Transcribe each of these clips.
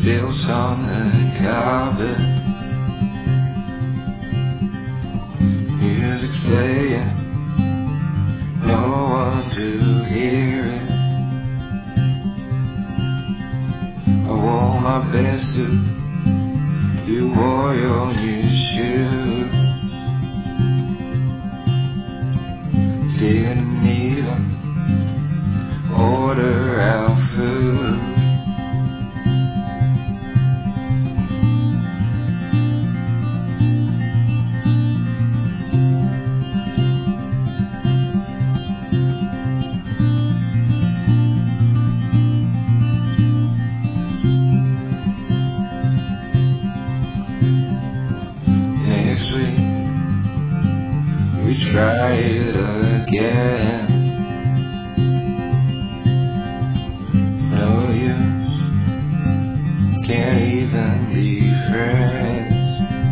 spills on the carpet. Music's playing, no one to hear it. I wore my best suit, you wore your new shoes. Didn't even order our food. Next week we try it again. No use, can't even be friends.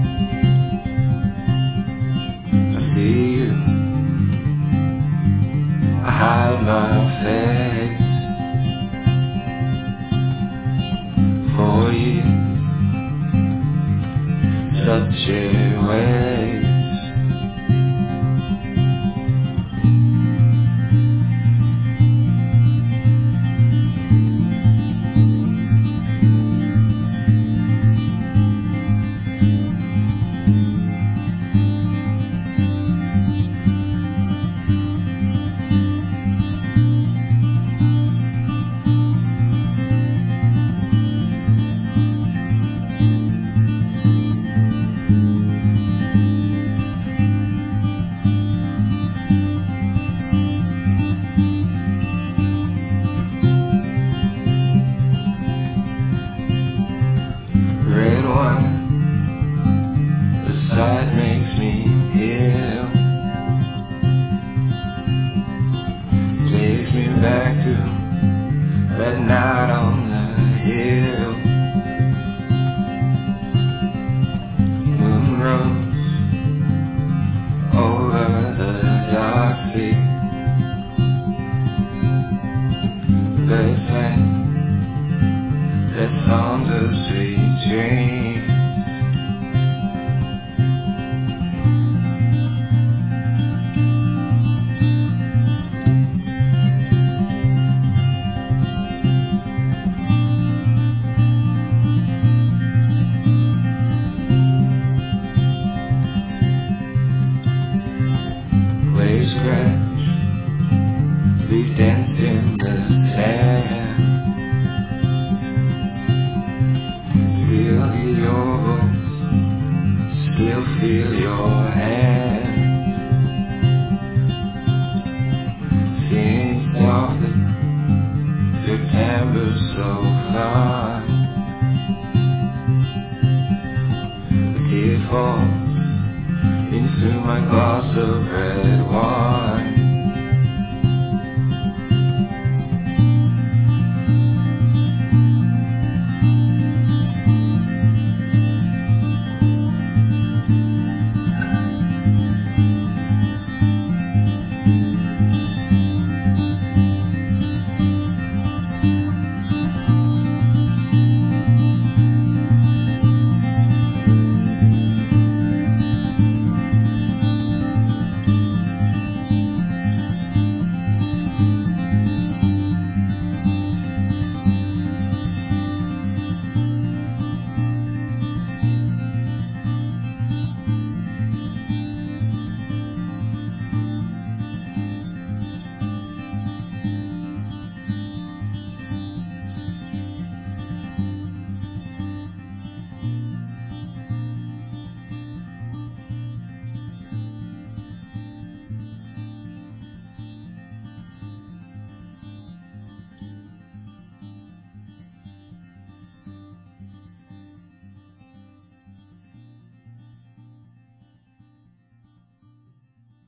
I see you, I hide my face. For you, such a waste. Red wine, the sight makes me ill. Takes me back to that night on the hill. Moon rose over the dark sea. They sang their songs of sweet dreams. Waves crash, leave dents in the sand. Feel your voice, still feel your hand. Sing softly, September so far. A tear falls into my glass of red wine.